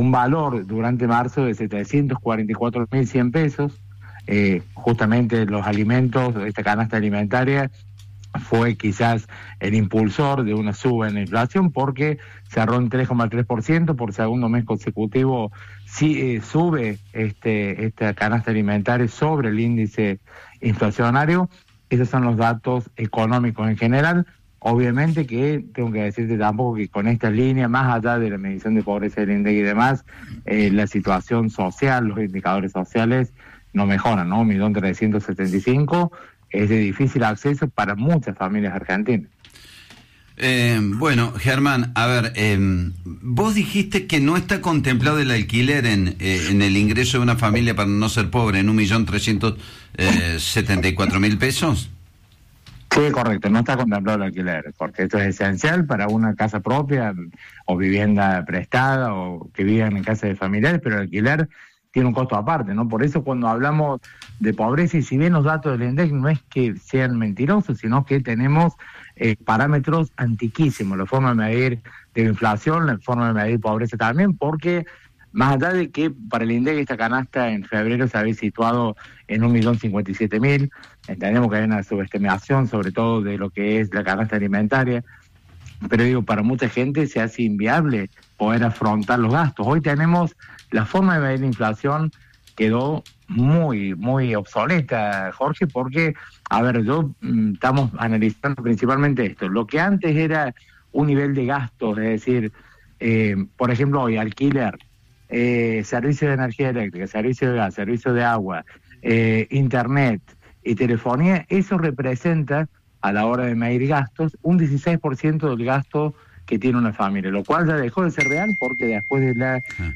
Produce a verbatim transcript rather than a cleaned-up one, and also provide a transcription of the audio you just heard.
un valor durante marzo de setecientos cuarenta y cuatro mil cien pesos. Eh, justamente los alimentos, esta canasta alimentaria, fue quizás el impulsor de una suba en la inflación, porque cerró en tres coma tres por ciento por segundo mes consecutivo. Sí, eh, sube este esta canasta alimentaria sobre el índice inflacionario. Esos son los datos económicos en general. Obviamente que tengo que decirte tampoco que con esta línea, más allá de la medición de pobreza del INDEC y demás, eh, la situación social, los indicadores sociales no mejoran, ¿no? Un millón trescientos setenta y cinco es de difícil acceso para muchas familias argentinas. Eh, bueno, Germán, a ver, eh, vos dijiste que no está contemplado el alquiler en, eh, en el ingreso de una familia para no ser pobre, en un millón trescientos setenta y cuatro mil pesos. Sí, correcto, no está contemplado el alquiler, porque esto es esencial para una casa propia o vivienda prestada o que vivan en casa de familiares, pero el alquiler tiene un costo aparte, ¿no? Por eso cuando hablamos de pobreza, y si bien los datos del INDEC no es que sean mentirosos, sino que tenemos eh, parámetros antiquísimos, la forma de medir de inflación, la forma de medir pobreza también, porque más allá de que para el INDEC esta canasta en febrero se había situado en un millón cincuenta y siete mil, entendemos que hay una subestimación sobre todo de lo que es la canasta alimentaria, pero digo, para mucha gente se hace inviable poder afrontar los gastos. Hoy tenemos la forma de medir la inflación quedó muy, muy obsoleta, Jorge, porque, a ver, yo mm, estamos analizando principalmente esto. Lo que antes era un nivel de gastos, es decir, eh, por ejemplo, hoy alquiler, eh, servicio de energía eléctrica, servicio de gas, servicio de agua, eh, internet y telefonía, eso representa, a la hora de medir gastos, un dieciséis por ciento del gasto que tiene una familia, lo cual ya dejó de ser real porque después de la